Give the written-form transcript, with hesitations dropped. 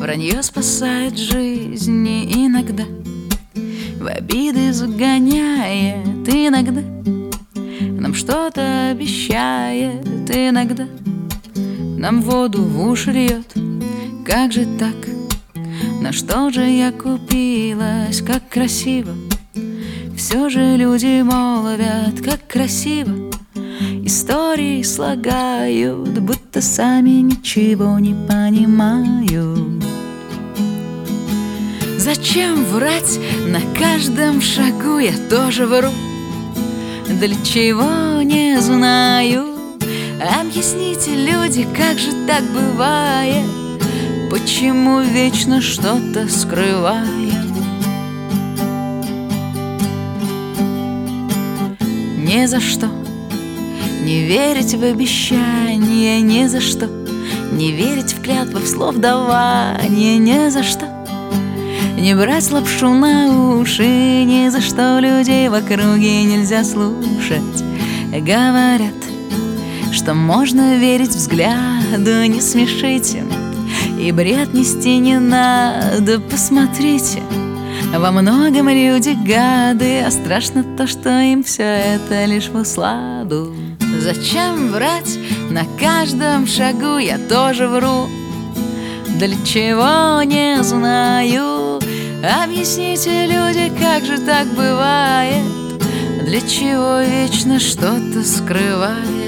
Вранье спасает жизни иногда, в обиды загоняет иногда, нам что-то обещает иногда, нам воду в уши льет. Как же так? На что же я купилась? Как красиво! Все же люди молвят, как красиво. Истории слагают, будто сами ничего не понимают. Зачем врать? На каждом шагу я тоже вру. Для чего, не знаю. Объясните, люди, как же так бывает? Почему вечно что-то скрываем? Ни за что не верить в обещания, ни за что не верить в клятвы, в слов давания, ни за что не брать лапшу на уши, ни за что людей в округе нельзя слушать. Говорят, что можно верить взгляду, не смешите, и бред нести не надо. Посмотрите, во многом люди гады, а страшно то, что им все это лишь в усладу. Зачем врать? На каждом шагу я тоже вру. Для чего, не знаю. Объясните, люди, как же так бывает? Для чего вечно что-то скрывает?